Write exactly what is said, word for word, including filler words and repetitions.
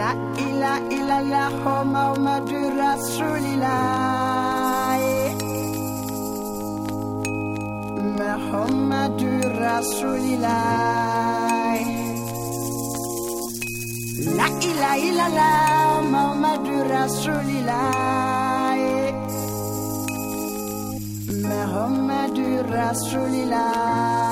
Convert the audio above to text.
ilaha illallah Muhammadur Rasulillah Muhammadur Rasulillah La ilaha illallah Muhammadur Rasulillah Muhammadur Rasulillah